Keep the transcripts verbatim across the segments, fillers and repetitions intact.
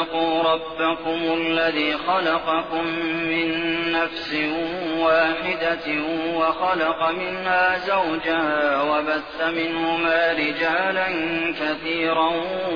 واتقوا ربكم الذي خلقكم من نفس واحدة وخلق منها زوجها وبث منهما رجالا كثيرا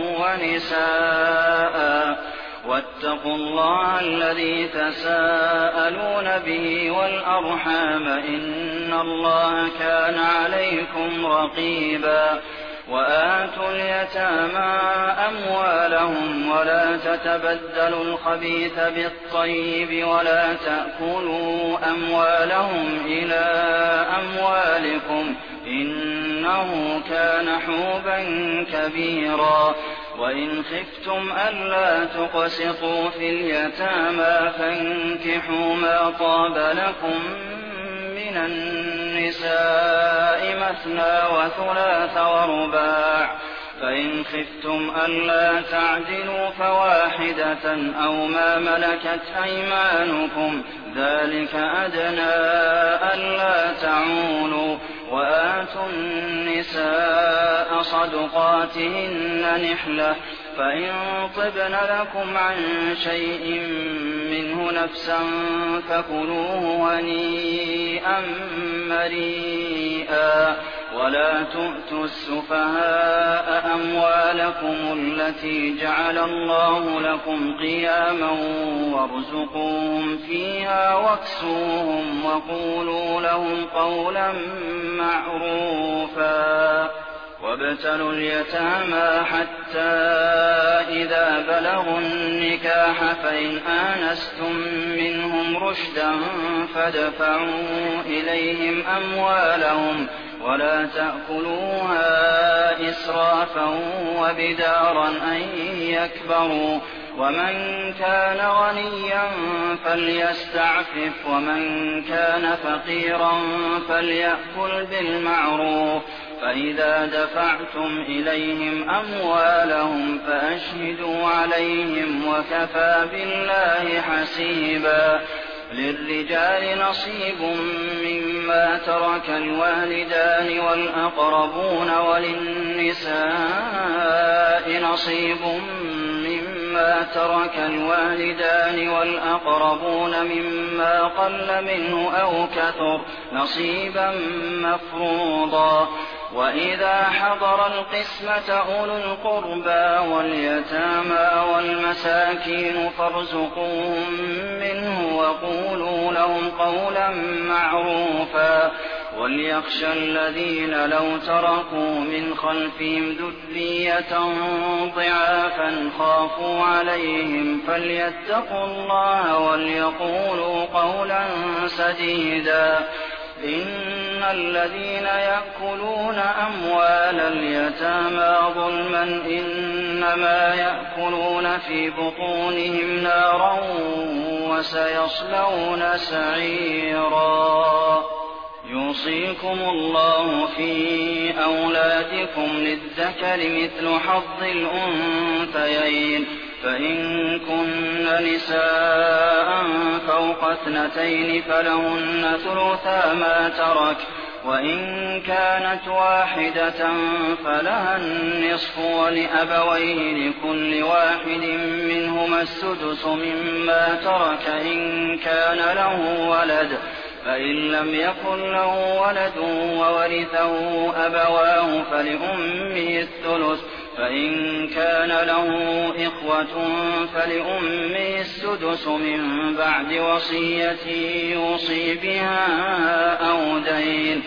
ونساء واتقوا الله الذي تساءلون به والأرحام إن الله كان عليكم رقيبا وآتوا اليتامى أموالهم ولا تتبدلوا الخبيث بالطيب ولا تأكلوا أموالهم إلى أموالكم إنه كان حوبا كبيرا وإن خفتم ألا تقسطوا في اليتامى فانكحوا ما طاب لكم من النساء مثنى وثلاث ورباع فإن خفتم ألا تعدلوا فواحدة أو ما ملكت أيمانكم ذلك أدنى ألا تعولوا وآتوا النساء صدقاتهن نحلة فإن طبن لكم عن شيء منه نفسا فكلوه هنيئا مريئا ولا تؤتوا السفهاء أموالكم التي جعل الله لكم قياما وارزقوهم فيها واكسوهم وقولوا لهم قولا معروفا وابتلوا اليتامى حتى إذا بلغوا النكاح فإن آنستم منهم رشدا فادفعوا إليهم أموالهم ولا تأكلوها إسرافا وبدارا أن يكبروا ومن كان غنيا فليستعفف ومن كان فقيرا فليأكل بالمعروف فإذا دفعتم إليهم أموالهم فأشهدوا عليهم وكفى بالله حسيبا للرجال نصيب مما ترك الوالدان والأقربون وللنساء نصيب مما ترك الوالدان والأقربون مما قل منه أو كثر نصيبا مفروضا وإذا حضر القسمة أولو القربى واليتامى والمساكين فارزقوهم منه وقولوا لهم قولا معروفا وليخشى الذين لو تركوا من خلفهم ذرية ضعافا خافوا عليهم فليتقوا الله وليقولوا قولا سديدا إن الذين يأكلون أموال اليتامى ظلما إنما يأكلون في بطونهم نارا وسيصلون سعيرا يوصيكم الله في أولادكم للذكر مثل حظ الأنثيين فإن كن نساء فوق اثنتين فلهن ثلثا ما ترك وإن كانت واحدة فلها النصف ولأبويه لكل واحد منهما السدس مما ترك إن كان له ولد فإن لم يكن له ولد وورثه أبواه فلأمه الثلث فإن كان له إخوة فلأمه السدس من بعد وصية يوصي بها أو دين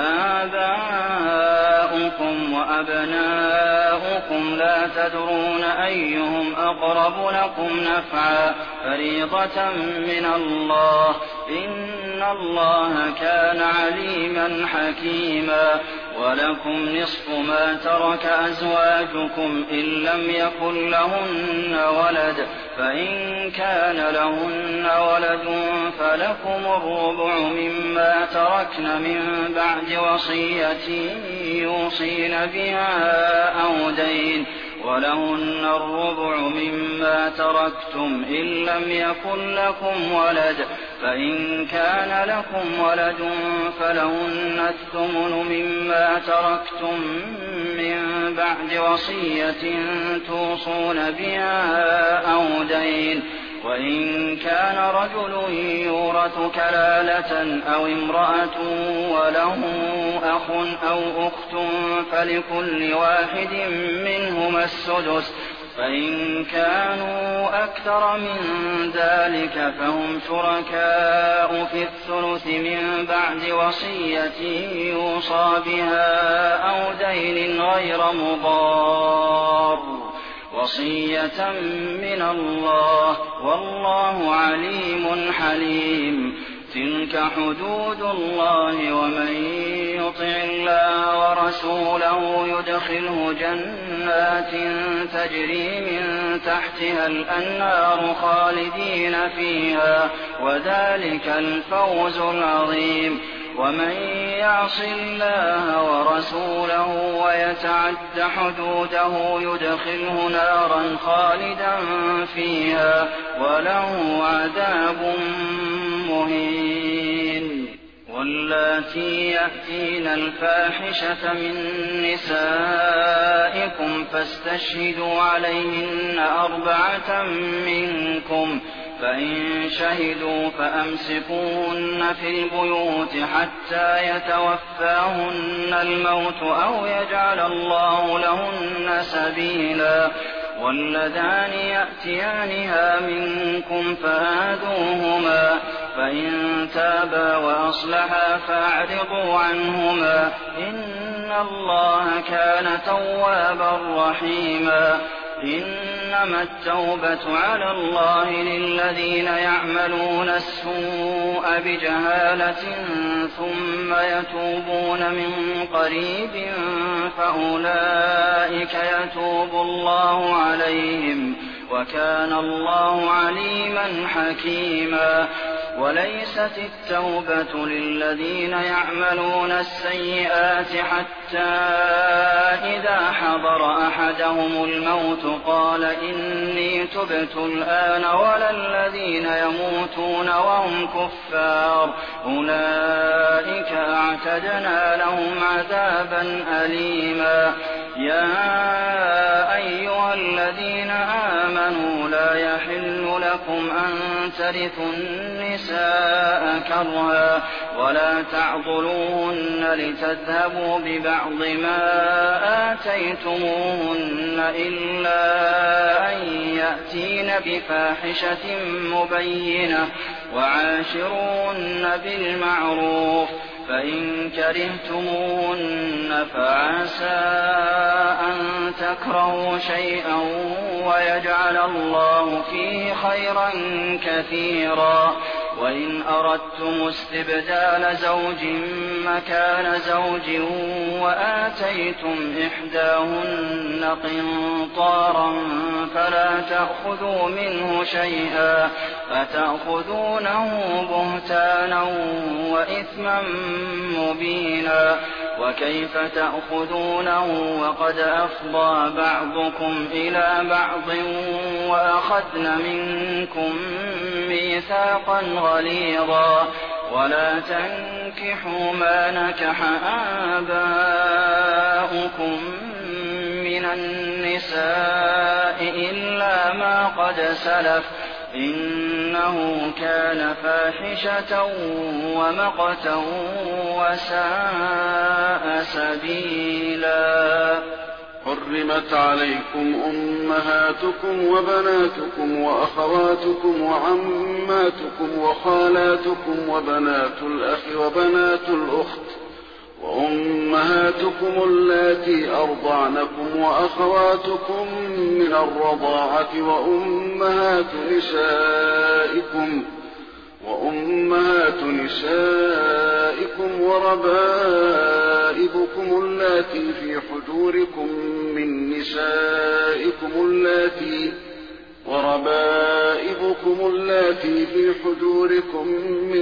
آباؤكم وأبناؤكم لا تدرون أيهم أقرب لكم نفعا فريضة من الله إن الله كان عليما حكيما ولكم نصف ما ترك أزواجكم إن لم يكن لهن ولد فإن كان لهن ولد فلكم الربع مما تركن من بعد وصية يوصين بها أو دين ولهن الربع مما تركتم إن لم يكن لكم ولد فإن كان لكم ولد فلهن الثمن مما تركتم من بعد وصية توصون بها أو دين. وإن كان رجل يورث كلالة أو امرأة وله أخ أو أخت فلكل واحد منهما السدس، فإن كانوا أكثر من ذلك فهم شركاء في الثلث من بعد وصية يوصى بها أو دين غير مضار، وصية من الله والله عليم حليم. تلك حدود الله، ومن يطع الله ورسوله يدخله جنات تجري من تحتها الأنهار خالدين فيها، وذلك الفوز العظيم. ومن يعص الله ورسوله ويتعد حدوده يدخله نارا خالدا فيها وله عذاب مهين. واللاتي يأتين الفاحشة من نسائكم فاستشهدوا عليهن أربعة منكم، فإن شهدوا فأمسكوهن في البيوت حتى يتوفاهن الموت أو يجعل الله لهن سبيلا. واللذان يأتيانها منكم فآذوهما، فإن تابا وأصلحا فأعرضوا عنهما، إن الله كان توابا رحيما. إنما التوبة على الله للذين يعملون السوء بجهالة ثم يتوبون من قريب فأولئك يتوب الله عليهم، وكان الله عليما حكيما. وليست التوبة للذين يعملون السيئات حتى إذا حضر أحدهم الموت قال إني تبت الآن، ولا الذين يموتون وهم كفار أولئك أعتدنا لهم عذابا أليما. يا أيها الذين آمنوا لا يحل لكم أن ترثوا النساء كرها ولا تعضلوهن لتذهبوا ببعض ما آتيتموهن إلا أن يأتين بفاحشة مبينة، وعاشروهن بالمعروف، فإن كرهتموهن فعسى أن تكرهوا شيئا ويجعل الله فيه خيرا كثيرا. وإن أردتم استبدال زوج مكان زوج وآتيتم إحداهن قنطارا فلا تأخذوا منه شيئا فتأخذونه بهتانا وإثما مبينا. وكيف تأخذونه وقد أفضى بعضكم إلى بعض وأخذن منكم ميثاقا غليظا. ولا تنكحوا ما نكح آباؤكم من النساء إلا ما قد سلف إنه كان فاحشة ومقتا وساء سبيلا. حرمت عليكم أمهاتكم وبناتكم وأخواتكم وعماتكم وخالاتكم وبنات الأخ وبنات الأخت وأمهاتكم اللاتي أرضعنكم وأخواتكم من الرضاعة وأمهات نسائكم وأمهات نسائكم وربائبكم اللاتي في حجوركم من نسائكم اللاتي وربائبكم اللاتي في حجوركم من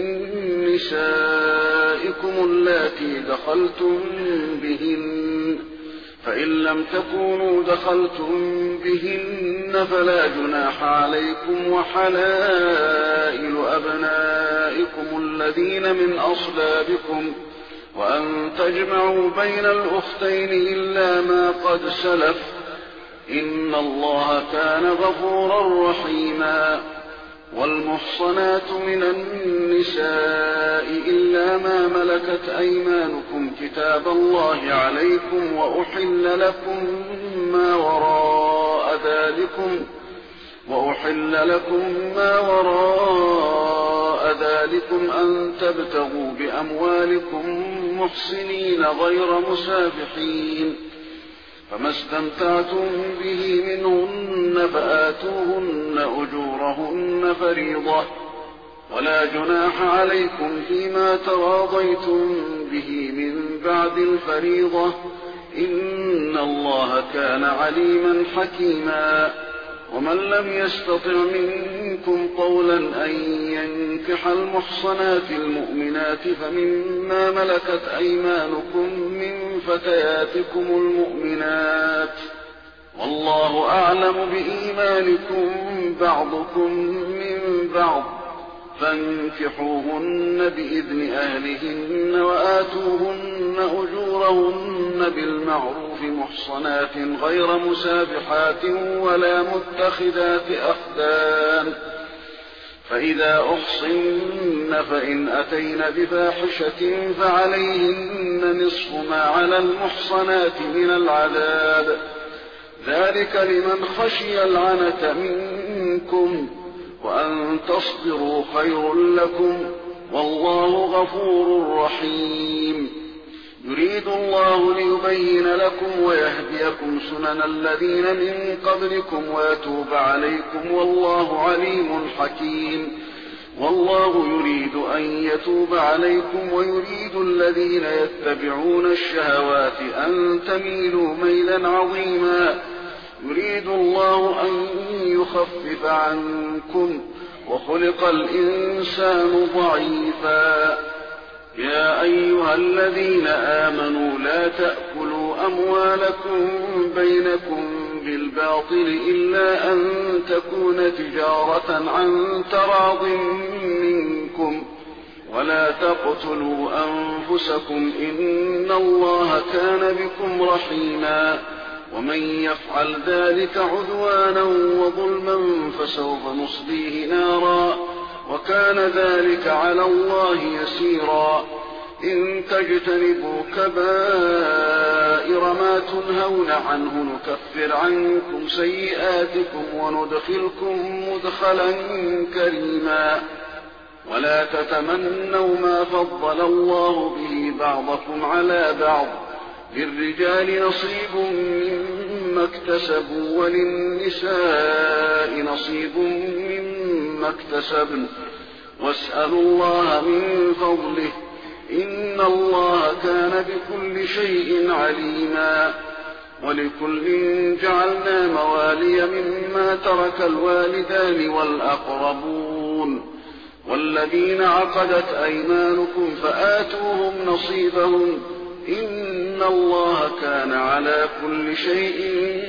نسائكم اللاتي دخلتم بهن فإن لم تكونوا دخلتم بهن فلا جناح عليكم، وحلائل أبنائكم الذين من أصلابكم، وأن تجمعوا بين الأختين إلا ما قد سلف، إن الله كان غفورا رحيما. والمحصنات من النساء إلا ما ملكت أيمانكم كتاب الله عليكم، وأحل لكم ما وراء ذلكم وأحل لكم ما وراء ذلكم أن تبتغوا بأموالكم محصنين غير مسافحين، فما استمتعتم به منهن فآتوهن أجورهن فريضة، ولا جناح عليكم فيما تراضيتم به من بعد الفريضة، إن الله كان عليما حكيما. ومن لم يستطع منكم قولا أن ينكح المحصنات المؤمنات فمما ملكت أيمانكم من فتياتكم المؤمنات، والله أعلم بإيمانكم بعضكم من بعض، فانكحوهن بإذن أهلهن وآتوهن أجورهن بالمعروف محصنات غير مسافحات ولا متخذات أخدان، فإذا أحصن فإن أتين بفاحشة فعليهن نصف ما على المحصنات من العذاب، ذلك لمن خشي العنة منكم، وأن تصبروا خير لكم، والله غفور رحيم. يريد الله ليبين لكم ويهديكم سنن الذين من قبلكم ويتوب عليكم، والله عليم حكيم. والله يريد أن يتوب عليكم ويريد الذين يتبعون الشهوات أن تميلوا ميلا عظيما. يريد الله أن يخفف عنكم، وخلق الإنسان ضعيفا. يا أيها الذين آمنوا لا تأكلوا أموالكم بينكم بالباطل إلا أن تكون تجارة عن تراض منكم، ولا تقتلوا أنفسكم إن الله كان بكم رحيما. ومن يفعل ذلك عدوانا وظلما فسوف نصليه نارا، وكان ذلك على الله يسيرا. إن تجتنبوا كبائر ما تنهون عنه نكفر عنكم سيئاتكم وندخلكم مدخلا كريما. ولا تتمنوا ما فضل الله به بعضكم على بعض، للرجال نصيب مما اكتسبوا وللنساء نصيب مما اكتسبن، واسألوا الله من فضله إن الله كان بكل شيء عليما. ولكل جعلنا موالي مما ترك الوالدان والأقربون والذين عقدت أيمانكم فآتوهم نصيبهم إن الله كان على كل شيء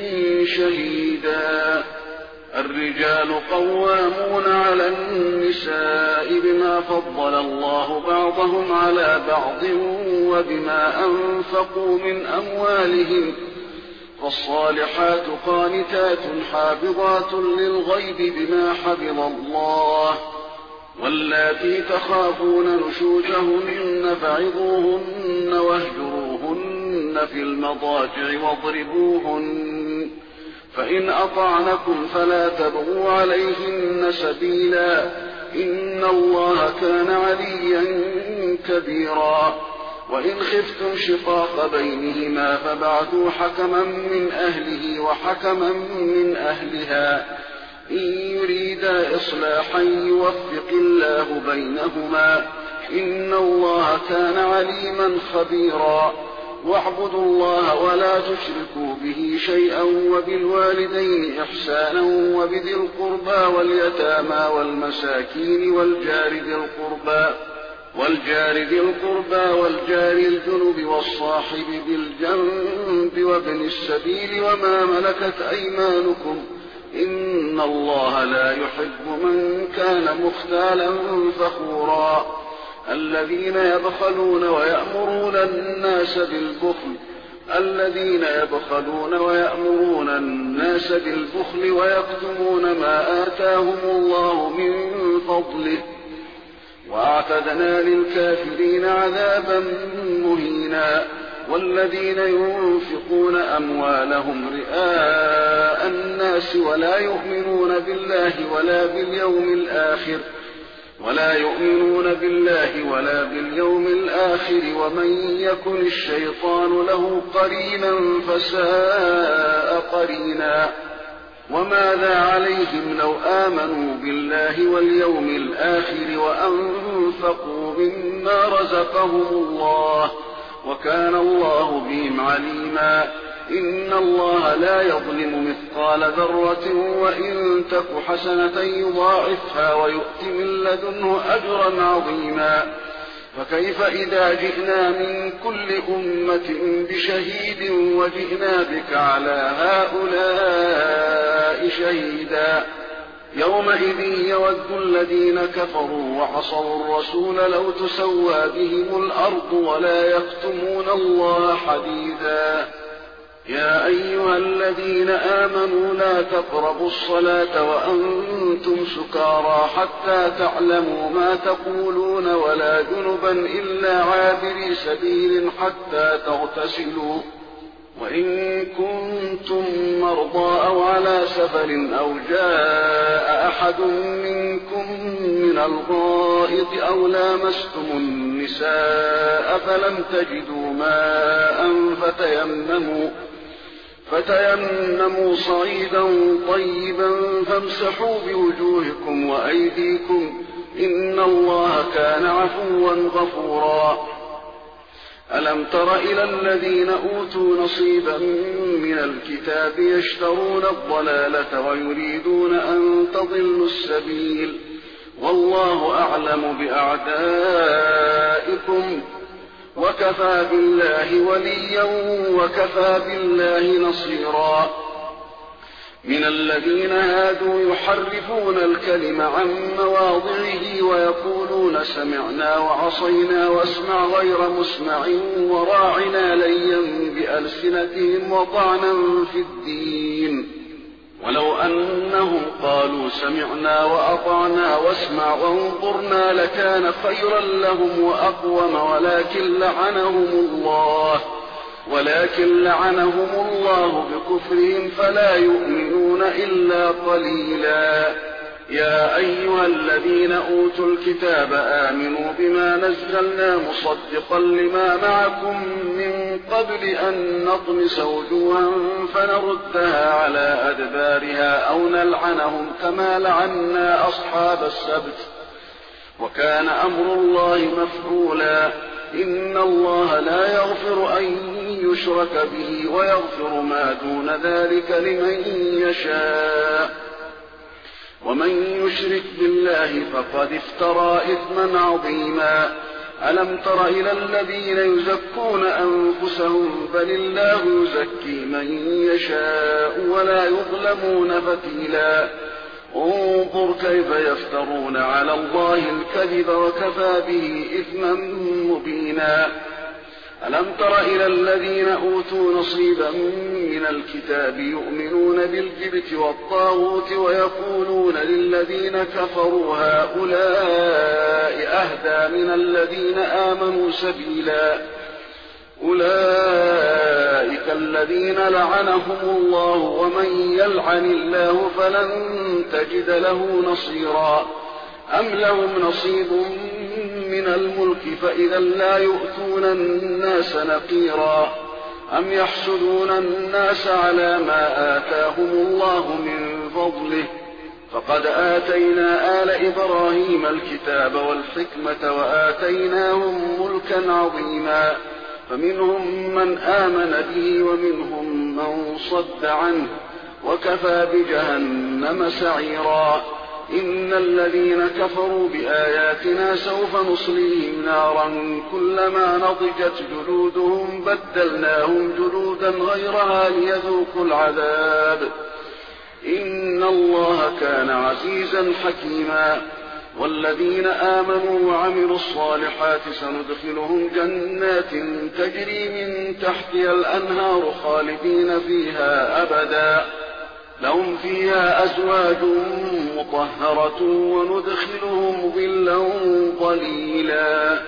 شهيدا. الرجال قوامون على النساء بما فضل الله بعضهم على بعض وبما أنفقوا من أموالهم، فالصالحات قانتات حافظات للغيب بما حفظ الله. واللاتي تخافون نشوزهن فعظوهن واهجروهن في المضاجع واضربوهن، فإن أطعنكم فلا تبغوا عليهن سبيلا إن الله كان عليا كبيرا. وإن خفتم شقاق بينهما فبعثوا حكما من أهله وحكما من أهلها إن يريدا إصلاحا يوفق الله بينهما إن الله كان عليما خبيرا. واعبدوا الله ولا تشركوا به شيئا وبالوالدين إحسانا وبذي القربى واليتامى والمساكين والجار ذي القربى والجار ذي القربى والجار الجنب والصاحب بالجنب وابن السبيل وما ملكت أيمانكم إن الله لا يحب من كان مختالا فخورا الذين يبخلون ويأمرون الناس بالبخل الذين يبخلون ويأمرون الناس بالبخل ويكتمون ما آتاهم الله من فضله وأعتدنا للكافرين عذابا مهينا والذين ينفقون أموالهم رئاء الناس ولا يؤمنون بالله ولا باليوم الآخر ولا يؤمنون بالله ولا باليوم الآخر ومن يكن الشيطان له قرينا فساء قرينا وماذا عليهم لو آمنوا بالله واليوم الآخر وأنفقوا مما رزقهم الله وكان الله بهم عليما إن الله لا يظلم مثقال ذرة وإن تك حسنة يضاعفها ويؤت من لدنه أجرا عظيما فكيف إذا جئنا من كل أمة بشهيد وجئنا بك على هؤلاء شهيدا يومئذ يود الذين كفروا وعصوا الرسول لو تسوى بهم الأرض ولا يكتمون الله حديثا يا أيها الذين آمنوا لا تقربوا الصلاة وأنتم سكارى حتى تعلموا ما تقولون ولا جنبا إلا عابري سبيل حتى تغتسلوا وإن كنتم مرضى أو على سفر أو جاء أحد منكم من الغائط أو لامستم النساء فلم تجدوا ماء فتيمموا فتيمموا صعيدا طيبا فامسحوا بوجوهكم وأيديكم إن الله كان عفوا غفورا ألم تر إلى الذين أوتوا نصيبا من الكتاب يشترون الضلالة ويريدون أن تضلوا السبيل والله أعلم بأعدائكم وكفى بالله وليا وكفى بالله نصيرا من الذين هادوا يحرفون الكلم عن مواضعه ويقولون سمعنا وعصينا واسمع غير مسمع وراعنا ليا بألسنتهم وطعنا في الدين ولو أنهم قالوا سمعنا وأطعنا واسمع وانظرنا لكان خيرا لهم وأقوم ولكن لعنهم الله ولكن لعنهم الله بكفرهم فلا يؤمنون إلا قليلا يا أيها الذين أوتوا الكتاب آمنوا بما نزلنا مصدقا لما معكم من قبل أن نطمس وجوها فنردها على أدبارها أو نلعنهم كما لعنا أصحاب السبت وكان أمر الله مفعولا إن الله لا يغفر أن يشرك به ويغفر ما دون ذلك لمن يشاء ومن يشرك بالله فقد افترى إثما عظيما ألم تر إلى الذين يزكون أنفسهم بل الله يزكي من يشاء ولا يظلمون فتيلا انظر كيف يفترون على الله الكذب وكفى به إثما مبينا ألم تر إلى الذين أوتوا نصيبا من الكتاب يؤمنون بالجبت والطاغوت ويقولون للذين كفروا هؤلاء أهدى من الذين آمنوا سبيلا أولئك الذين لعنهم الله ومن يلعن الله فلن تجد له نصيرا أم لهم نصيب من الملك فإذا لا يؤتون الناس نقيرا أم يحسدون الناس على ما آتاهم الله من فضله فقد آتينا آل إبراهيم الكتاب والحكمة وآتيناهم ملكا عظيما فمنهم من آمن به ومنهم من صد عنه وكفى بجهنم سعيرا إن الذين كفروا بآياتنا سوف نصليهم نارا كلما نضجت جلودهم بدلناهم جلودا غيرها ليذوقوا العذاب إن الله كان عزيزا حكيما. والذين آمنوا وعملوا الصالحات سندخلهم جنات تجري من تحتها الأنهار خالدين فيها أبدا لهم فيها أزواج مطهرة وندخلهم ظلا ظليلا.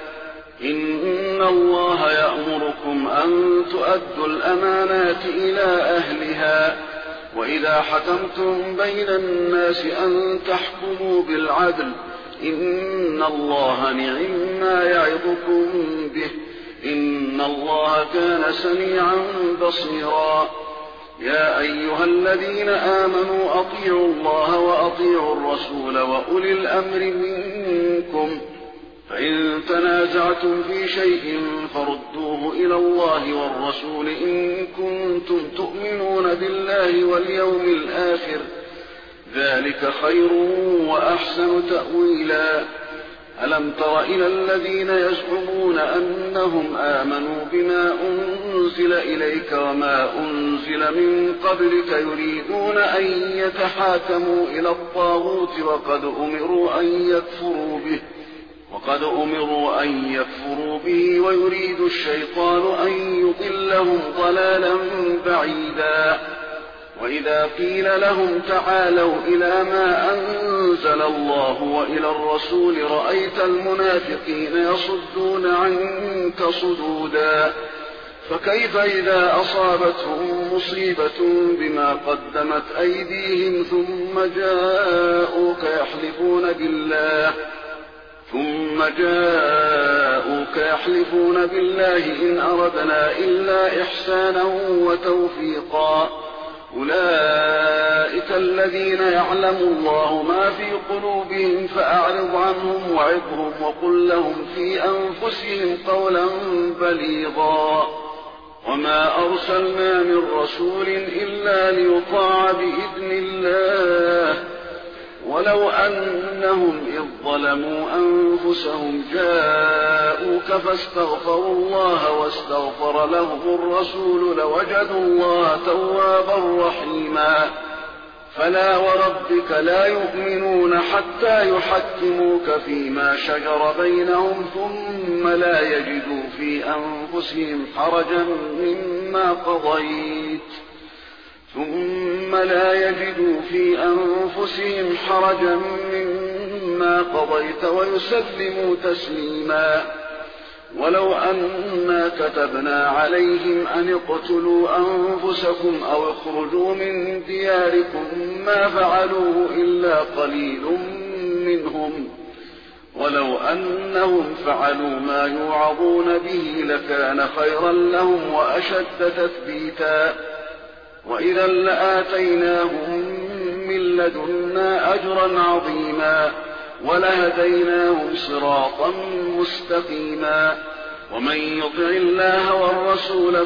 إن الله يأمركم أن تؤدوا الأمانات إلى أهلها وإذا حكمتم بين الناس أن تحكموا بالعدل إن الله نعم ما يعظكم به إن الله كان سميعا بصيرا. يا أيها الذين آمنوا أطيعوا الله وأطيعوا الرسول وأولي الأمر منكم فإن تنازعتم في شيء فردوه إلى الله والرسول إن كنتم تؤمنون بالله واليوم الآخر ذلك خير وأحسن تأويلا. ألم تر إلى الذين يزعمون أنهم آمنوا بما أنزل إليك وما أنزل من قبلك يريدون أن يتحاكموا إلى الطاغوت وقد أمروا أن يكفروا به وقد أمروا أن يكفروا به ويريد الشيطان أن يضلهم ضلالا بعيدا. وإذا قيل لهم تعالوا إلى ما أنزل الله وإلى الرسول رأيت المنافقين يصدون عنك صدودا. فكيف إذا أصابتهم مصيبة بما قدمت أيديهم ثم جاءوك يحلفون بالله ثم جاءوك يحلفون بالله إن أردنا إلا إحسانا وتوفيقا أولئك الذين يعلم الله ما في قلوبهم فأعرض عنهم وعظهم وقل لهم في أنفسهم قولا بليغا. وما أرسلنا من رسول إلا ليطاع بإذن الله ولو أنهم إذ ظلموا أنفسهم جاءوك فاستغفروا الله واستغفر لهم الرسول لوجدوا الله توابا رحيما. فلا وربك لا يؤمنون حتى يحكموك فيما شجر بينهم ثم لا يجدوا في أنفسهم حرجا مما قضيت ثم لا يجدوا في أنفسهم حرجا مما قضيت ويسلموا تسليما. ولو أنا كتبنا عليهم أن اقتلوا أنفسكم أو اخرجوا من دياركم ما فعلوه إلا قليل منهم ولو أنهم فعلوا ما يوعظون به لكان خيرا لهم وأشد تثبيتا. وإذا لآتيناهم من لدنا أجرا عظيما ولهديناهم صراطا مستقيما. ومن يطع الله والرسول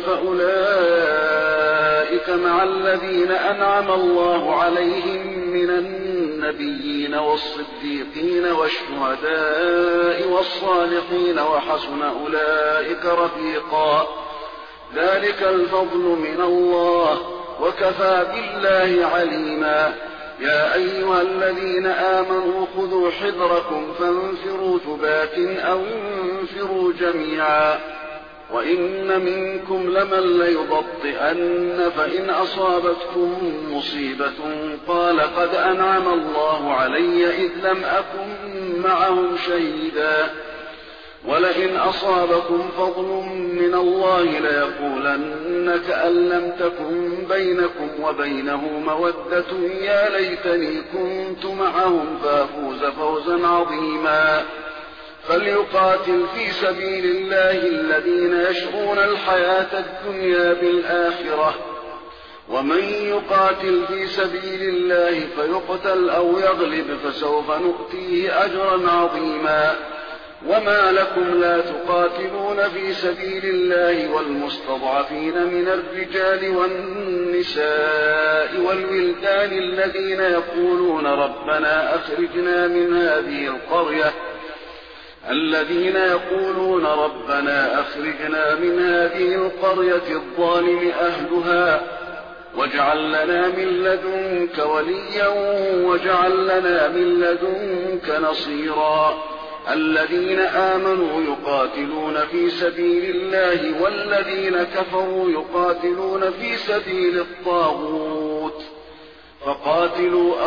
فأولئك مع الذين أنعم الله عليهم من النبيين والصديقين والشهداء والصالحين وحسن أولئك رفيقا. ذلك الفضل من الله وكفى بالله عليما. يا أيها الذين آمنوا خذوا حذركم فانفروا ثبات أو انفروا جميعا. وإن منكم لمن ليبطئن فإن أصابتكم مصيبة قال قد أنعم الله علي إذ لم أكن معهم شهيدا. ولئن أصابكم فضل من الله ليقولن كأن لم تكن بينكم وبينه مودة يا ليتني كنت معهم فأفوز فوزا عظيما. فليقاتل في سبيل الله الذين يشرون الحياة الدنيا بالآخرة ومن يقاتل في سبيل الله فيقتل أو يغلب فسوف نؤتيه أجرا عظيما. وما لكم لا تقاتلون في سبيل الله والمستضعفين من الرجال والنساء والولدان الذين يقولون ربنا أخرجنا من هذه القرية الذين يقولون ربنا أخرجنا من هذه القرية الظالم أهلها واجعل لنا من لدنك وليا واجعل لنا من لدنك نصيرا الذين آمنوا يقاتلون في سبيل الله والذين كفروا يقاتلون في سبيل الطاغوت فقاتلوا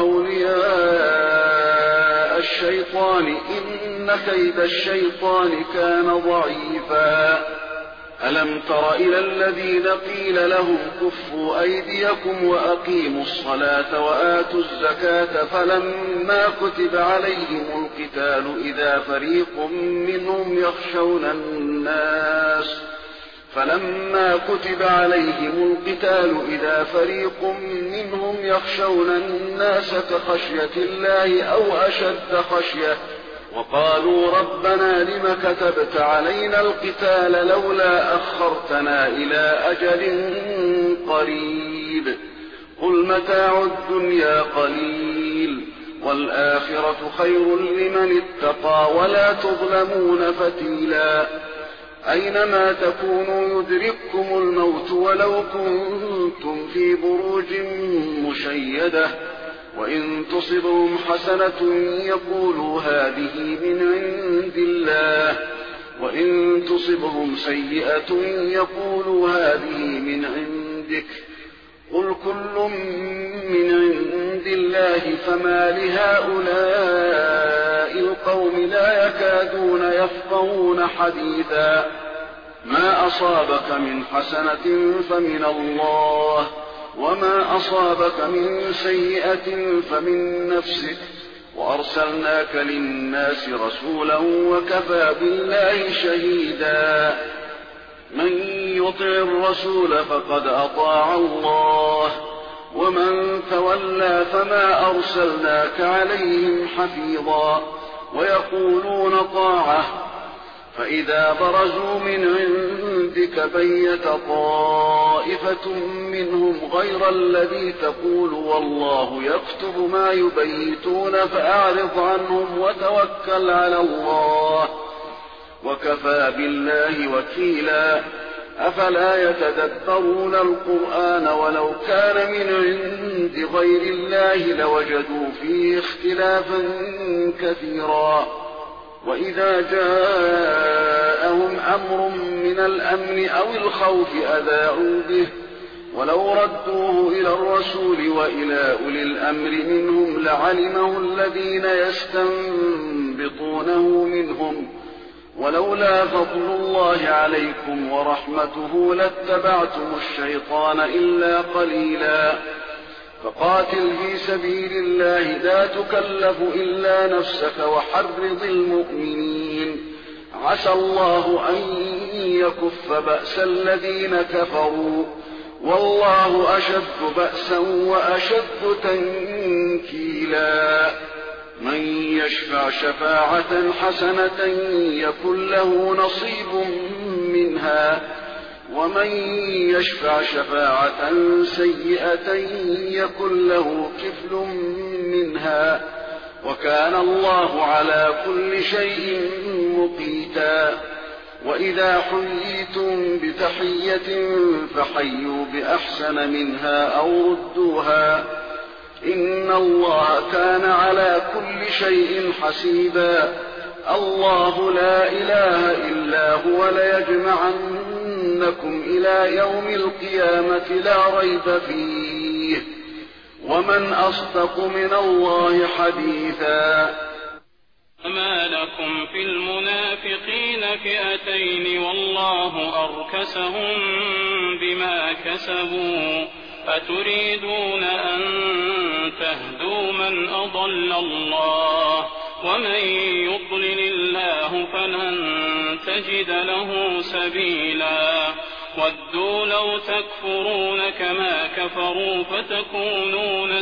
أولياء الشيطان إن كيد الشيطان كان ضعيفا ألم تر إلى الذين قيل لهم كفوا أيديكم وأقيموا الصلاة وآتوا الزكاة فلما كتب عليهم القتال إذا فريق منهم يخشون الناس فلما كتب عليهم القتال إذا فريق منهم يخشون الناس كخشية الله أو أشد خشية وقالوا ربنا لم كتبت علينا القتال لولا أخرتنا إلى أجل قريب قل متاع الدنيا قليل والآخرة خير لمن اتقى ولا تظلمون فتيلا أينما تكونوا يدرككم الموت ولو كنتم في بروج مشيدة وإن تصبهم حسنة يقولوا هذه من عند الله وإن تصبهم سيئة يقولوا هذه من عندك قل كل من عند الله فما لهؤلاء القوم لا يكادون يفقهون حديثا ما أصابك من حسنة فمن الله وما أصابك من سيئة فمن نفسك وأرسلناك للناس رسولا وكفى بالله شهيدا من يطع الرسول فقد أطاع الله ومن تولى فما أرسلناك عليهم حفيظا ويقولون طاعة فإذا برزوا من عندك بيت طائفة منهم غير الذي تقول والله يكتب ما يبيتون فأعرض عنهم وتوكل على الله وكفى بالله وكيلا أفلا يتدبرون القرآن ولو كان من عند غير الله لوجدوا فيه اختلافا كثيرا وإذا جاءهم أمر من الأمن أو الخوف أذاعوا به ولو ردوه إلى الرسول وإلى أولي الأمر منهم لعلمه الذين يستنبطونه منهم ولولا فضل الله عليكم ورحمته لاتبعتم الشيطان إلا قليلا فقاتل في سبيل الله لا تكلف إلا نفسك وحرض المؤمنين عسى الله أن يكف بأس الذين كفروا والله أشد بأسا وأشد تنكيلا من يشفع شفاعة حسنة يكن له نصيب منها ومن يشفع شفاعة سيئة يكن له كفل منها وكان الله على كل شيء مقيتا وإذا حييتم بتحية فحيوا بأحسن منها أو ردوها إن الله كان على كل شيء حسيبا الله لا إله إلا هو ليجمعنكم إلى يوم القيامة لا ريب فيه ومن أصدق من الله حديثا ما لكم في المنافقين فئتين والله أركسهم بما كسبوا أتريدون أن تهدوا من أضل الله ومن يضلل الله فلن تجد له سبيلا ودوا لو تكفرون كما كفروا فتكونون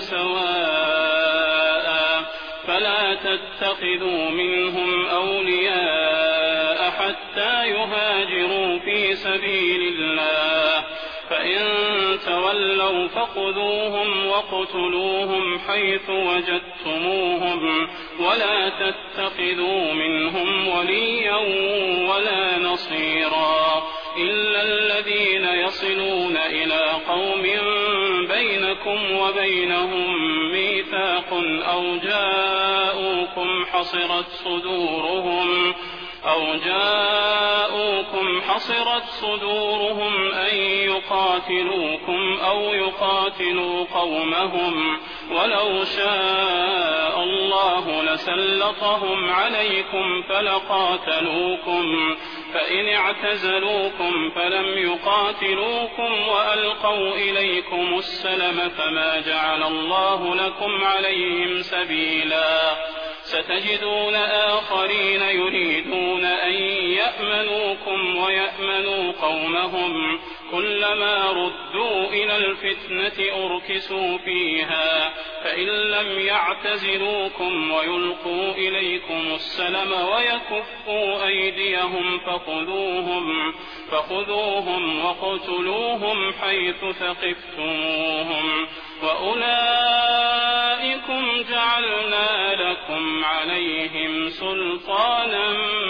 سواء فلا تتخذوا منهم أولياء حتى يهاجروا في سبيل الله فإن تولوا فخذوهم واقتلوهم حيث وجدتموهم ولا تتخذوا منهم وليا ولا نصيرا إلا الذين يصلون إلى قوم بينكم وبينهم ميثاق أو جاءوكم حصرت صدورهم أو جاءوكم حصرت صدورهم أن يقاتلوكم أو يقاتلوا قومهم ولو شاء الله لسلطهم عليكم فلقاتلوكم فإن اعتزلوكم فلم يقاتلوكم وألقوا إليكم السلم فما جعل الله لكم عليهم سبيلا ستجدون آخرين يريدون أن يأمنوكم ويأمنوا قومهم كلما ردوا إلى الفتنة أركسوا فيها فإن لم يعتزلوكم ويلقوا إليكم السلم ويكفوا أيديهم فخذوهم, فخذوهم واقتلوهم حيث ثقفتموهم وأولئكم جعلنا لكم عليهم سلطانا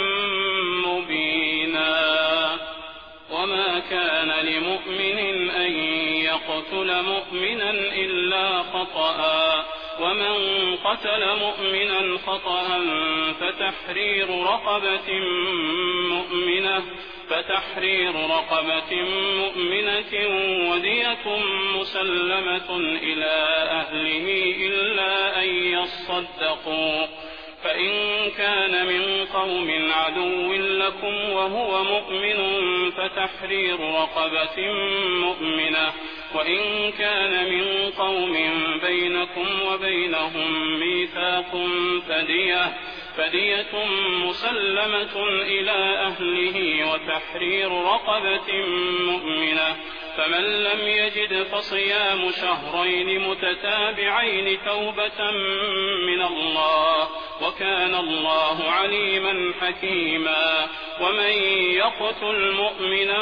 مبينا وما كان لمؤمن أن يقتل مؤمنا إلا خطأ ومن قتل مؤمنا خطأ فتحرير رقبة مؤمنة فتحرير رقبة مؤمنة ودية مسلمة إلى أهله إلا أن يصدقوا فإن كان من قوم عدو لكم وهو مؤمن فتحرير رقبة مؤمنة وإن كان من قوم بينكم وبينهم ميثاق فدية فدية مسلمة إلى أهله وتحرير رقبة مؤمنة فمن لم يجد فصيام شهرين متتابعين توبة من الله وكان الله عليما حكيما ومن يقتل مؤمنا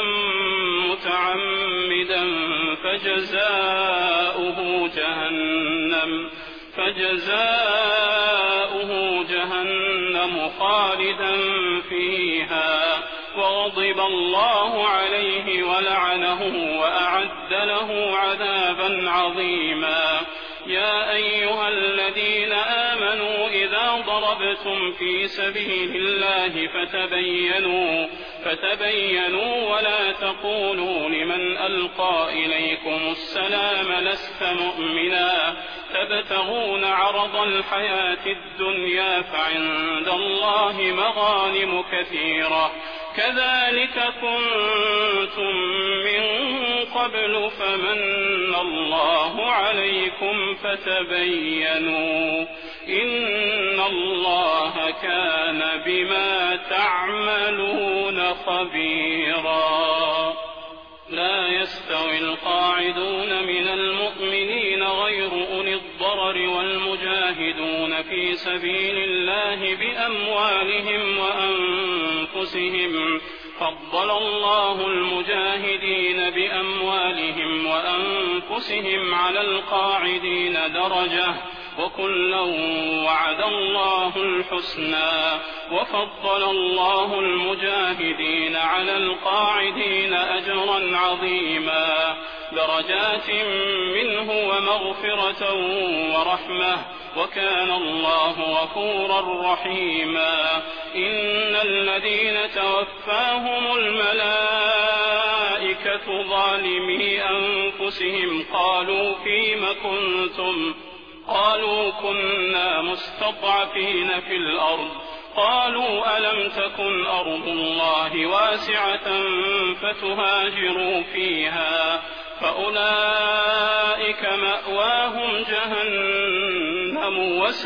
متعمدا فجزاؤه جهنم فجزاؤه جهنم خالدا فيها وغضب الله عليه ولعنه وأعد له عذابا عظيما يا أيها الذين آمنوا إذا ضربتم في سبيل الله فتبينوا فتبينوا ولا تقولوا لمن ألقى إليكم السلام لست مؤمنا تبتغون عرض الحياة الدنيا فعند الله مغانم كثيرة كذلك كنتم من قبل فمن الله عليكم فتبينوا إن الله كان بما تعملون خبيرا لا يستوي القاعدون من المؤمنين غير أولي الضرر والمجاهدون في سبيل الله بأموالهم وأنفسهم فضل الله المجاهدين بأموالهم وأنفسهم على القاعدين درجة وكلا وعد الله الحسنى وفضل الله المجاهدين على القاعدين أجرا عظيما درجات منه ومغفرة ورحمة وكان الله غفورا رحيما إن الذين توفاهم الملائكة ظالمي أنفسهم قالوا فيم كنتم قالوا كنا مستضعفين في الأرض قالوا ألم تكن أرض الله واسعة فتهاجروا فيها فأولئك مأواهم جهنم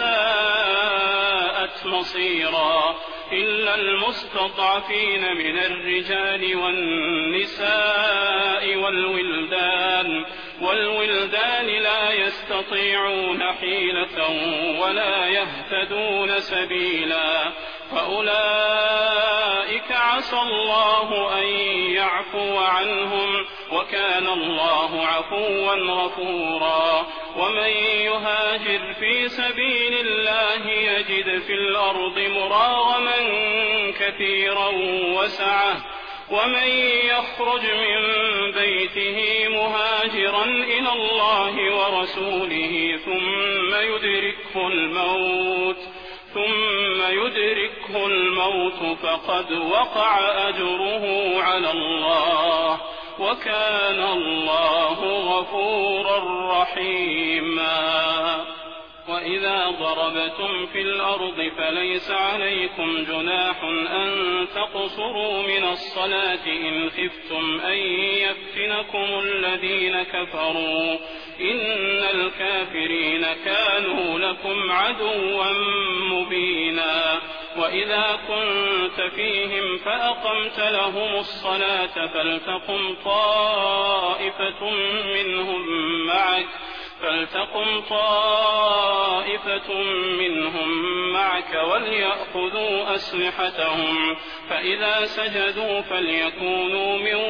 وساءت مصيرا إلا المستضعفين من الرجال والنساء والولدان والولدان لا يستطيعون حيلة ولا يهتدون سبيلا فأولئك عسى الله أن يعفو عنهم، وكان الله عفوا غفورا. ومن يهاجر في سبيل الله يجد في الأرض مراغما كثيرا وسعة، ومن يخرج من بيته مهاجرا إلى الله ورسوله ثم يدركه الموت ثم يدركه الموت فقد وقع أجره على الله، وكان الله غفورا رحيما. وإذا ضربتم في الأرض فليس عليكم جناح أن تقصروا من الصلاة إن خفتم أن يفتنكم الذين كفروا، إن الكافرين كانوا لكم عدوا مبينا. وإذا كنت فيهم فأقمت لهم الصلاة فلتقم طائفة منهم معك فلتقم طائفة منهم معك وليأخذوا أسلحتهم، فإذا سجدوا فليكونوا من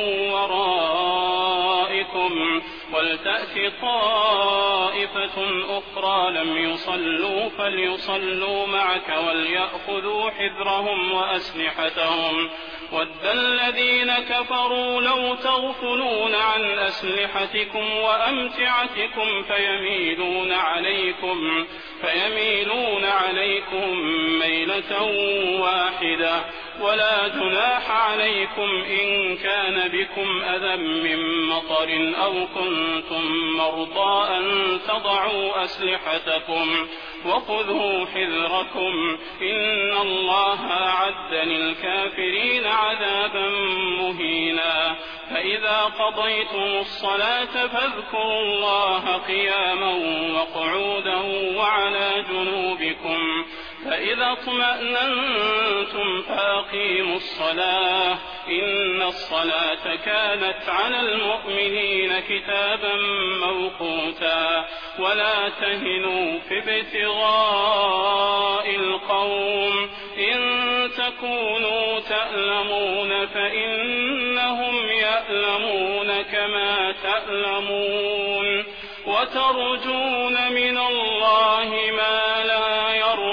ورائكم ولتأت طائفة أخرى لم يصلوا فليصلوا معك وليأخذوا حذرهم وأسلحتهم. ود الذين كفروا لو تغفلون عن أسلحتكم وأمتعتكم فيميلون عليكم فيميلون عليكم ميلة واحدة، ولا جناح عليكم إن كان بكم أذى من مطر أو كنتم مرضى أن تضعوا أسلحتكم وخذوا حذركم، إن الله أعد للكافرين عذابا مهينا. فإذا قضيتم الصلاة فاذكروا الله قياما وقعودا وعلى جنوبكم، فإذا اطمأننتم فأقيموا الصلاة، إن الصلاة كانت على المؤمنين كتابا موقوتا. ولا تهنوا في ابتغاء القوم، إن تكونوا تألمون فإنهم يألمون كما تألمون، وترجون من الله ما لا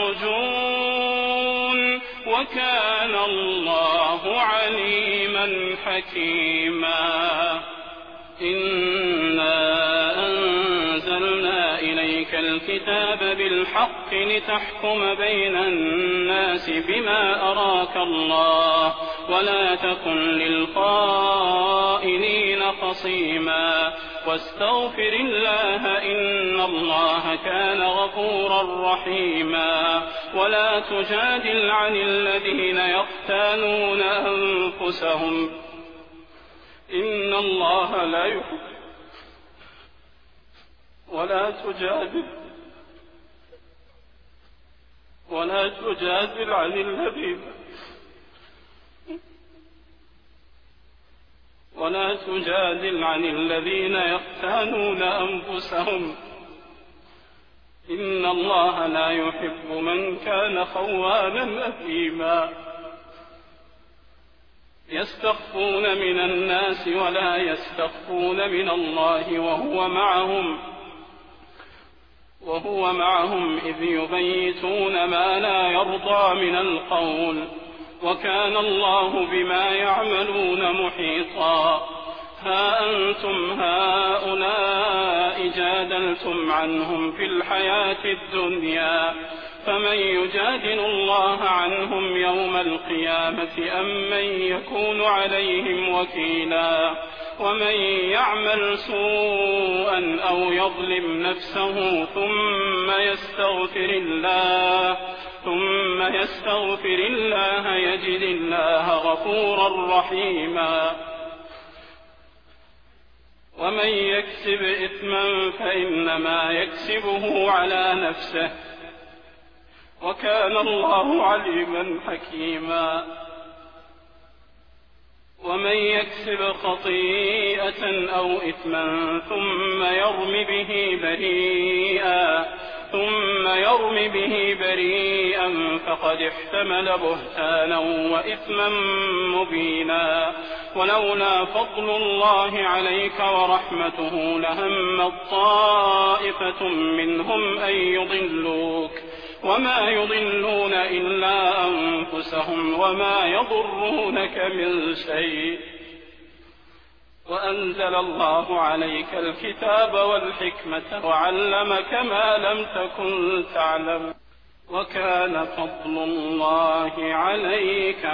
يرجون، وكان الله عليما حكيما. إنا أنزلنا إليك الكتاب بالحق لتحكم بين الناس بما أراك الله، ولا تكن للخائنين خصيما، واستغفر الله إن الله كان غفورا رحيما. ولا تجادل عن الذين يختانون أنفسهم، إن الله لا يحب ولا تجادل ولا تجادل عن الذين ولا تجادل عن الذين يختانون أنفسهم، إن الله لا يحب من كان خوانا أثيما. يستخفون من الناس ولا يستخفون من الله وهو معهم وهو معهم إذ يبيتون ما لا يرضى من القول، وكان الله بما يعملون محيطا. ها أنتم هؤلاء جادلتم عنهم في الحياة الدنيا، فمن يجادل الله عنهم يوم القيامة أم من يكون عليهم وكيلا. ومن يعمل سوءا أو يظلم نفسه ثم يستغفر الله ثم يستغفر الله يجد الله غفورا رحيما. ومن يكسب إثما فإنما يكسبه على نفسه، وكان الله عليما حكيما. ومن يكسب خطيئة أو إثما ثم يرم به بريئا ثم يرم به بريئا فقد احتمل بهتانا وإثما مبينا. ولولا فضل الله عليك ورحمته لهمت طائفة منهم أن يضلوك وما يضلون إلا أنفسهم وما يضرونك من شيء وأنزل الله عليك الكتاب والحكمة وعلمك ما لم تكن تعلم وكان فضل الله عليك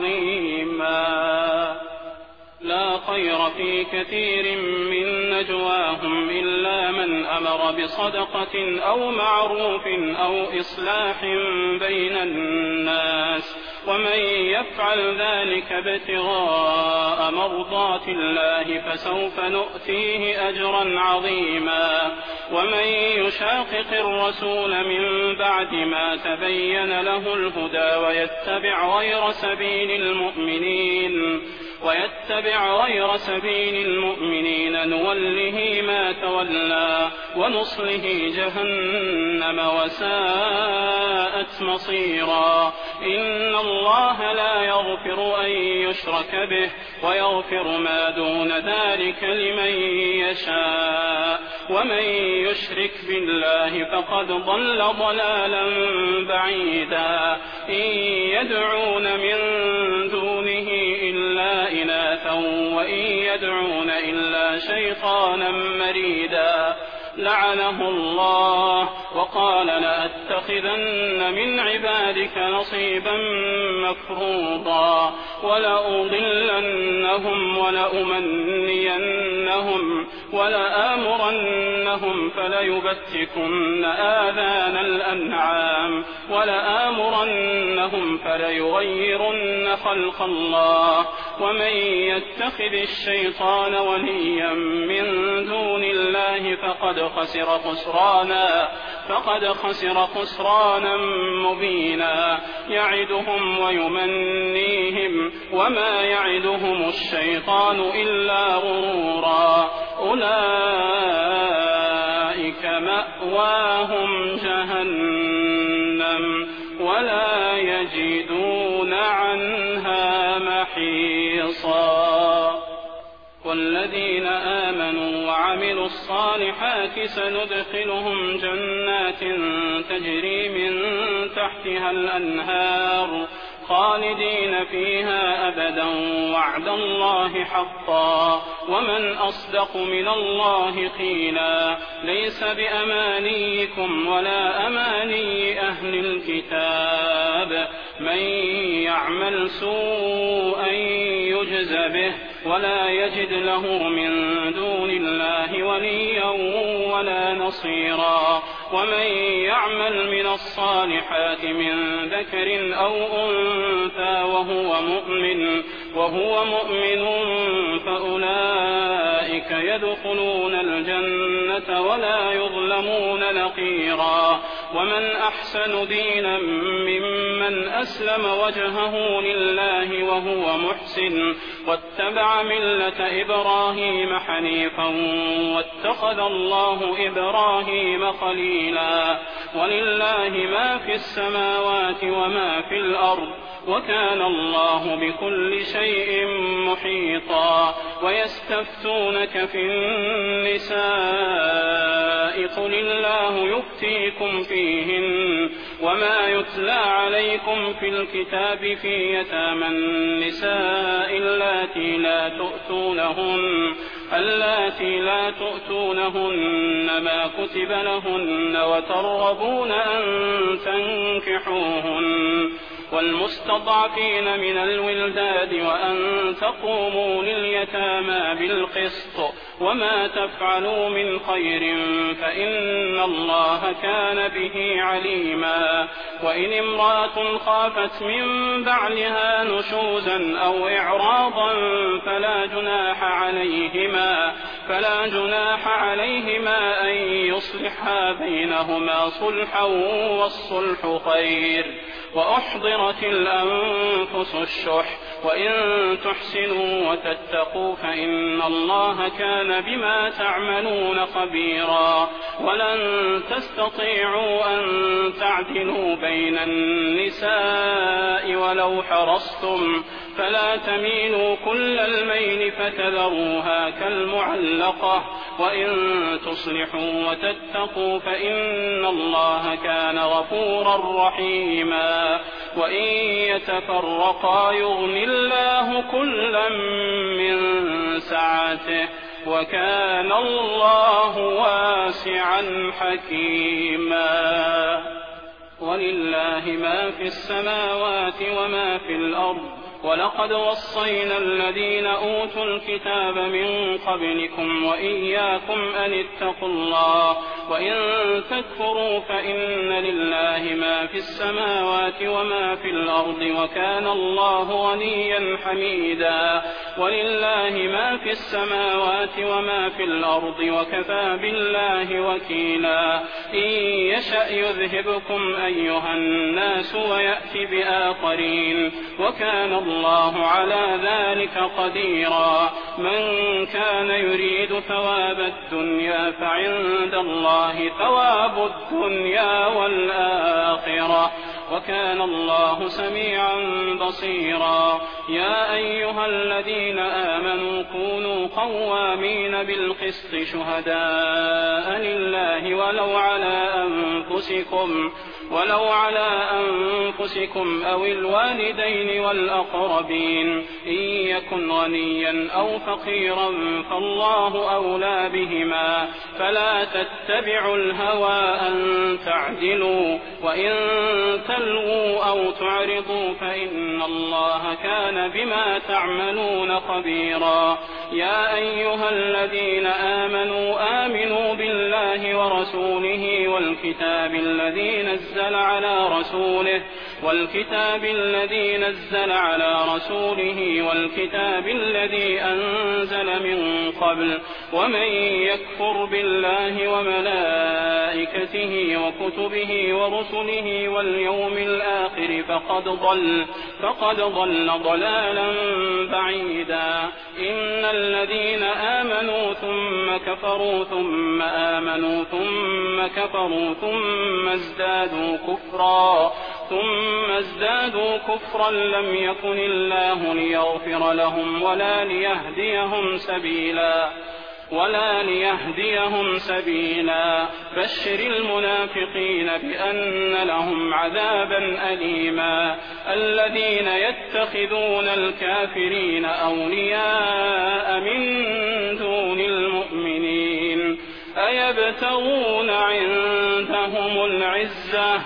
عظيما. لا خير في كثير من نجواهم إلا من أمر بصدقة أو معروف أو إصلاح بين الناس ومن يفعل ذلك ابتغاء مرضات الله فسوف نؤتيه أجرا عظيما. ومن يشاقق الرسول من بعد ما تبين له الهدى ويتبع غير سبيل المؤمنين ويتبع غير سبيل المؤمنين نوله ما تولى ونصله جهنم وساءت مصيرا. إن الله لا يغفر أن يشرك به ويغفر ما دون ذلك لمن يشاء ومن يشرك بالله فقد ضل ضلالا بعيدا. إن يدعون من دونه إلا إناثا وإن يدعون إلا شيطانا مريدا. لعنه الله وقال لأتخذن من عبادك نصيبا مفروضا ولأضلنهم ولأمنينهم ولآمرنهم فليبتكن آذان الأنعام ولآمرنهم فليغيرن خلق الله. ومن يتخذ الشيطان وليا من دون الله فقد خسر خسرانا فقد خسر خسرانا مبينا. يعدهم ويمنيهم وما يعدهم الشيطان إلا غرورا. أولئك مأواهم جهنم ولا يجدون عنها محيصا. والذين آمنوا وعملوا الصالحات سندخلهم جنات تجري من تحتها الأنهار خالدين فيها أبدا وعد الله حقا ومن أصدق من الله قيلا. ليس بأمانيكم ولا أماني أهل الكتاب من يعمل سوءا يجز به ولا يجد له من دون الله وليا ولا نصيرا. ومن يعمل من الصالحات من ذكر أو أنثى وهو مؤمن وهو مؤمن فأولئك يدخلون الجنة ولا يظلمون نقيرا. ومن أحسن دينا ممن أسلم وجهه لله وهو محسن واتبع ملة إبراهيم حنيفا واتخذ الله إبراهيم خليلا. ولله ما في السماوات وما في الأرض وكان الله بكل شيء محيطا. ويستفتونك في النساء قل الله يفتيكم فيهن وما يتلى عليكم في الكتاب في يتامى النساء اللاتي لا تؤتونهن اللاتي لا تؤتونهن ما كتب لهن وترغبون أن تنكحوهن والمستضعفين من الولدان وأن تقوموا لليتامى بالقسط وما تفعلوا من خير فإن الله كان به عليما. وإن امرأة خافت من بعلها نشوزا أو إعراضا فلا جناح عليهما فلا جناح عليهما أن يصلحا بينهما صلحا والصلح خير وأحضرت الأنفس الشح وإن تحسنوا وتتقوا فإن الله كان بما تعملون خبيرا ولن تستطيعوا أن تعدلوا بين النساء ولو حرصتم فلا تميلوا كل الميل فتذروها كالمعلقة وإن تصلحوا وتتقوا فإن الله كان غفورا رحيما وإن يتفرقا يغن الله كلا من سعته وكان الله واسعا حكيما ولله ما في السماوات وما في الأرض ولقد وصينا الذين أوتوا الكتاب من قبلكم وإياكم أن اتقوا الله وإن تكفروا فإن لله ما في السماوات وما في الأرض وكان الله غنيا حميدا ولله ما في السماوات وما في الأرض وكفى بالله وكيلا إن يشأ يذهبكم أيها الناس ويأتي بآخرين وكان الله على ذلك قديرا من كان يريد ثواب الدنيا فعند الله ثواب الدنيا والآخرة وكان الله سميعا بصيرا يا أيها الذين آمنوا كونوا قوامين بالقسط شهداء لله ولو على أنفسكم ولو على أنفسكم أو الوالدين والأقربين إن يكن غنيا أو فقيرا فالله أولى بهما فلا تتبعوا الهوى أن تعدلوا وإن تلووا أو تعرضوا فإن الله كان بما تعملون خبيرا يا أيها الذين آمنوا آمنوا بالله ورسوله والكتاب الذي نزل على رسوله والكتاب الذي نزل على رسوله والكتاب الذي أنزل من قبل ومن يكفر بالله وملائكته وكتبه ورسله واليوم الآخر فقد ضل فقد ضل ضلالا بعيدا إن الذين آمنوا ثم كفروا ثم آمنوا ثم كفروا ثم ازدادوا كفرا ثم ازدادوا كفرا لم يكن الله ليغفر لهم ولا ليهديهم سبيلا ولا ليهديهم سبيلا بشر المنافقين بأن لهم عذابا أليما الذين يتخذون الكافرين أولياء من دون المؤمنين أيبتغون عندهم العزة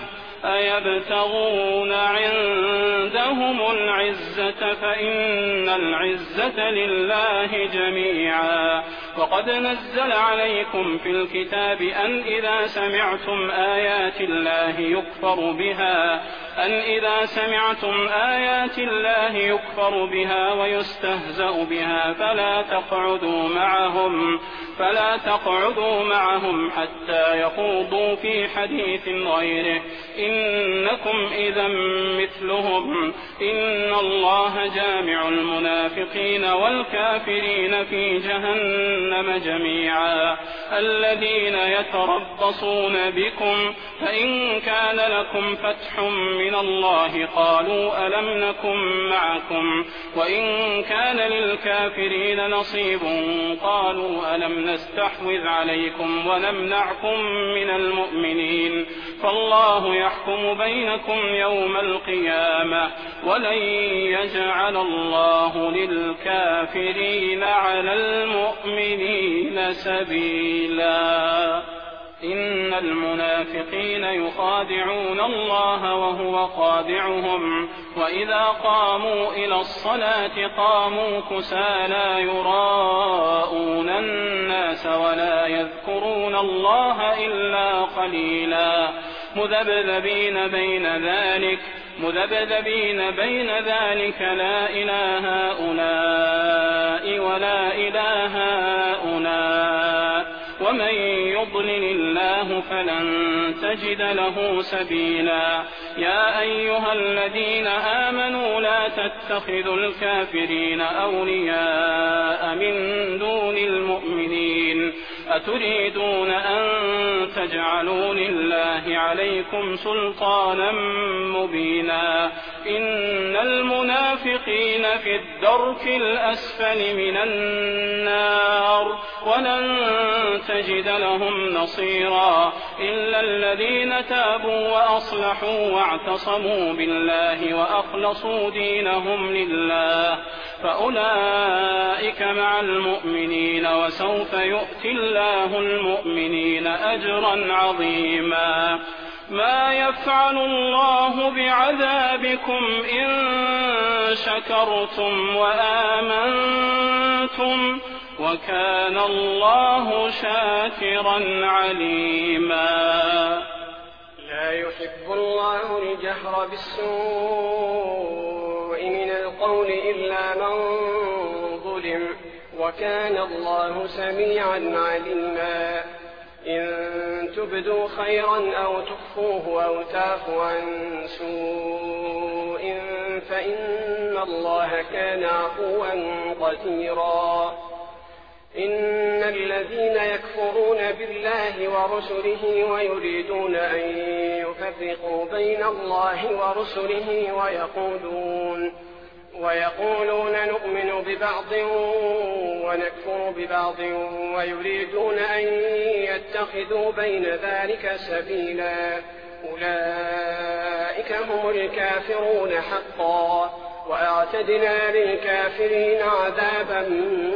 أيبتغون عندهم العزة فإن العزة لله جميعا وقد نزل عليكم في الكتاب أن إذا سمعتم آيات الله يكفر بها أن إذا سمعتم آيات الله يكفر بها ويستهزأ بها فلا تقعدوا معهم فلا تقعدوا معهم حتى يخوضوا في حديث غيره إنكم إذا مثلهم إن الله جامع المنافقين والكافرين في جهنم جميعا الذين يتربصون بكم فإن كان لكم فتح من الله قالوا ألم نكن معكم وإن كان للكافرين نصيب قالوا ألم نستحوذ عليكم ونمنعكم من المؤمنين فالله يحكم بينكم يوم القيامة ولن يجعل الله للكافرين على المؤمنين سبيلا إن المنافقين يخادعون الله وهو خادعهم وإذا قاموا إلى الصلاة قاموا كسالى يراءون الناس ولا يذكرون الله إلا قليلا مذبذبين بين ذلك مذبذبين بين ذلك لا إله هؤلاء ولا إله هؤلاء ومن يضلل الله فلن تجد له سبيلا. يا أيها الذين آمنوا لا تتخذوا الكافرين أولياء من دون المؤمنين أتريدون أن تجعلوا لله عليكم سلطانا مبينا. إن المنافقين في الدرك الأسفل من النار ولن تجد لهم نصيرا إلا الذين تابوا وأصلحوا واعتصموا بالله وأخلصوا دينهم لله فأولئك مع المؤمنين وسوف يؤتي الله المؤمنين أجرا عظيما. ما يفعل الله بعذابكم إن شكرتم وآمنتم وكان الله شاكرا عليما. لا يحب الله الجهر بالسوء من القول إلا من ظلم وكان الله سميعا عليما. إن تبدوا خيرا أو تخفوه أو تعفوا عن سوء فإن الله كان عفوا قديرا. إن الذين يكفرون بالله ورسله ويريدون أن يفرقوا بين الله ورسله ويقولون ويقولون نؤمن ببعض ونكفر ببعض ويريدون أن يتخذوا بين ذلك سبيلا. أولئك هم الكافرون حقا وأعتدنا للكافرين عذابا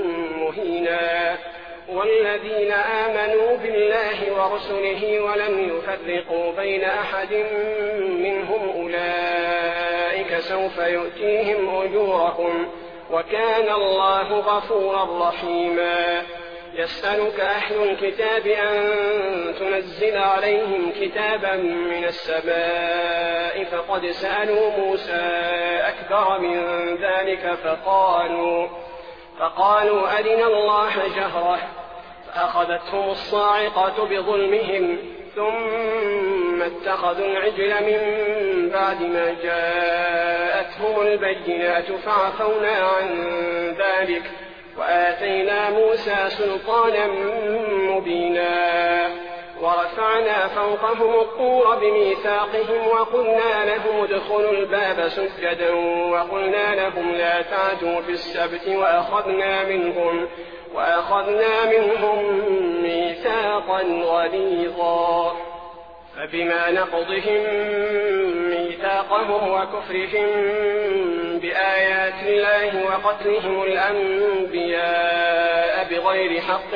مهينا. والذين آمنوا بالله ورسله ولم يفرقوا بين أحد منهم أولئك سوف يؤتيهم أجورهم وكان الله غفورا رحيما. يسألك أهل الكتاب أن تنزل عليهم كتابا من السماء فقد سألوا موسى أكبر من ذلك فقالوا فقالوا أرنا الله جهرة فأخذتهم الصاعقة بظلمهم ثم اتخذوا العجل من بعد ما جاءتهم البينات فعفونا عن ذلك وآتينا موسى سلطانا مبينا. ورفعنا فوقهم الطور بميثاقهم وقلنا لهم ادخلوا الباب سجدا وقلنا لهم لا تعدوا في السبت وأخذنا منهم وأخذنا منهم ميثاقا غليظا. فبما نقضهم ميثاقهم وكفرهم بآيات الله وقتلهم الأنبياء بغير حق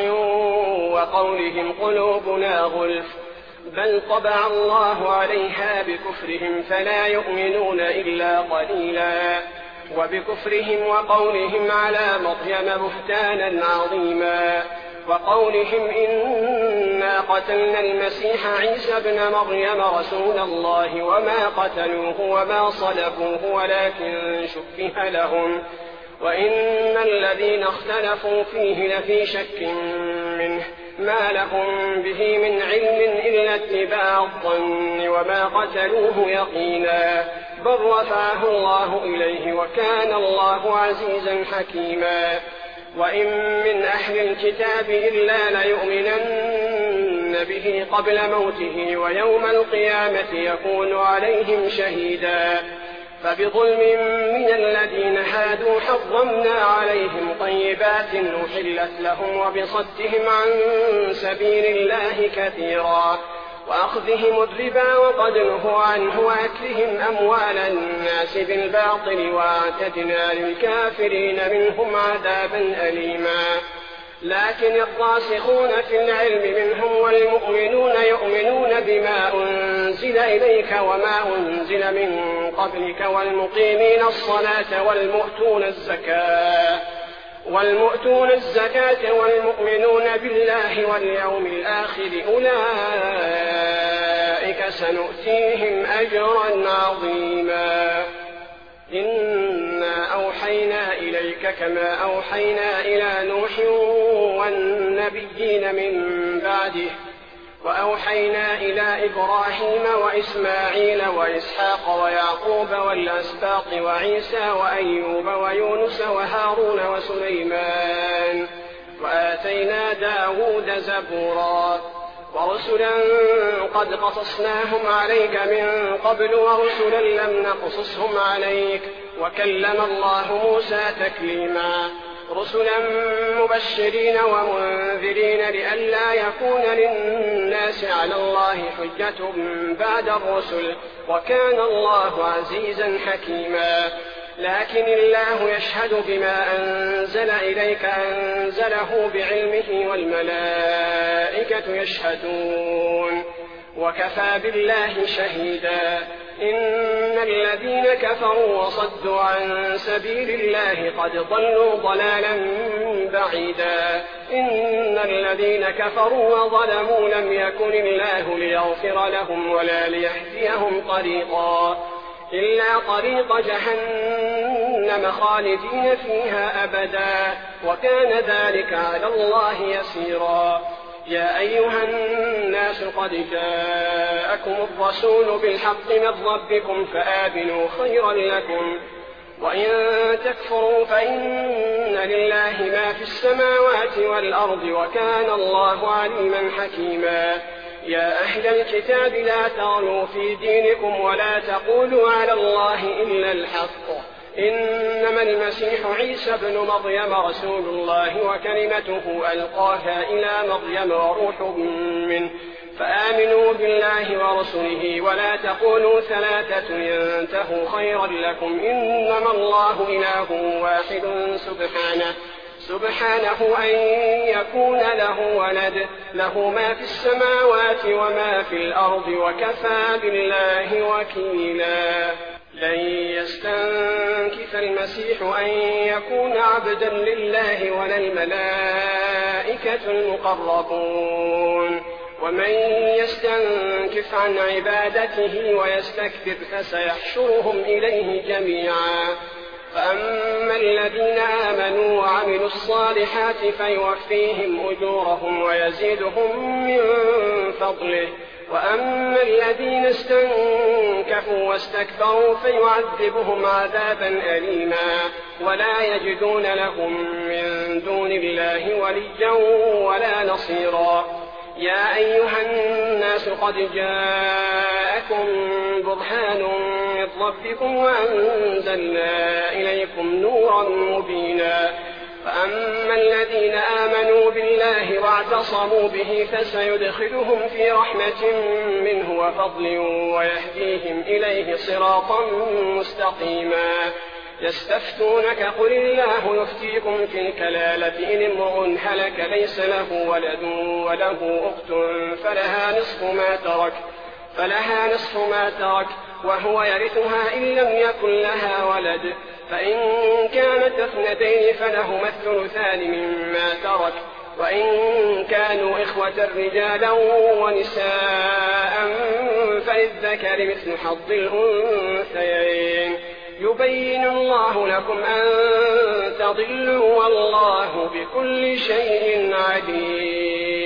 وقولهم قلوبنا غلف بل طبع الله عليها بكفرهم فلا يؤمنون إلا قليلا. وبكفرهم وقولهم على مريم بهتانا عظيما وقولهم إنا قتلنا المسيح عيسى ابن مريم رسول الله وما قتلوه وما صلبوه ولكن شبه لهم وإن الذين اختلفوا فيه لفي شك منه ما لهم به من علم إلا اتباع الظن وما قتلوه يقينا بل رفعه الله إليه وكان الله عزيزا حكيما. وإن من أهل الكتاب إلا ليؤمنن به قبل موته ويوم القيامة يكون عليهم شهيدا. فبظلم من الذين هادوا حرمنا عليهم طيبات أحلت لهم وبصدهم عن سبيل الله كثيرا وأخذهم الربا وقد نهوا عنه وأكلهم أموال الناس بالباطل وأعتدنا للكافرين منهم عذابا أليما. لكن الراسخون في العلم منهم والمؤمنون يؤمنون بما أنزل إليك وما أنزل من قبلك والمقيمين الصلاة والمؤتون الزكاة والمؤتون الزكاة والمؤمنون بالله واليوم الآخر أولئك سنؤتيهم أجرا عظيما. إنا أوحينا إليك إليك كما أوحينا إلى نوح والنبيين من بعده وأوحينا إلى إبراهيم وإسماعيل وإسحاق ويعقوب والأسباط وعيسى وأيوب ويونس وهارون وسليمان وآتينا داود زبورا ورسلا قد قصصناهم عليك من قبل ورسلا لم نقصصهم عليك وكلم الله موسى تكليما رسلا مبشرين ومنذرين لئلا يكون للناس على الله حجة بعد الرسل وكان الله عزيزا حكيما لكن الله يشهد بما أنزل إليك أنزله بعلمه والملائكة يشهدون وكفى بالله شهيدا إن الذين كفروا وصدوا عن سبيل الله قد ضلوا ضلالا بعيدا إن الذين كفروا وظلموا لم يكن الله ليغفر لهم ولا ليهديهم طريقا إلا طريق جهنم خالدين فيها أبدا وكان ذلك على الله يسيرا يا أيها الناس قد جاءكم الرسول بالحق من ربكم فآمنوا خيرا لكم وإن تكفروا فإن لله ما في السماوات والأرض وكان الله عليما حكيما يا أهل الكتاب لا تغلوا في دينكم ولا تقولوا على الله إلا الحق إنما المسيح عيسى بن مريم رسول الله وكلمته ألقاها إلى مريم وروح منه فآمنوا بالله ورسله ولا تقولوا ثلاثة ينتهوا خيرا لكم إنما الله إله واحد سبحانه سبحانه أن يكون له ولد له ما في السماوات وما في الأرض وكفى بالله وكيلا لن يستنكف المسيح أن يكون عبدا لله ولا الملائكة المقربون ومن يستنكف عن عبادته ويستكبر فسيحشرهم إليه جميعا فأما الذين آمنوا وعملوا الصالحات فيوفيهم أجورهم ويزيدهم من فضله وأما الذين استنكفوا واستكبروا فيعذبهم عذابا أليما ولا يجدون لهم من دون الله وليا ولا نصيرا يا أيها الناس قد جاءكم برهان من ربكم وأنزلنا إليكم نورا مبينا فأما الذين آمنوا بالله واعتصموا به فسيدخلهم في رحمة منه وفضل ويهديهم إليه صراطا مستقيما يستفتونك قل الله يفتيكم في الكلالة إن امرؤ هلك ليس له ولد وله أخت فلها نصف ما ترك فلها نصف ما ترك وهو يرثها إن لم يكن لها ولد فإن كانت اثنتين فلهما الثلثان مما ترك وإن كانوا إخوة رجالا ونساء فللذكر مثل حظ الأنثيين يبين الله لكم أن تضلوا والله بكل شيء عليم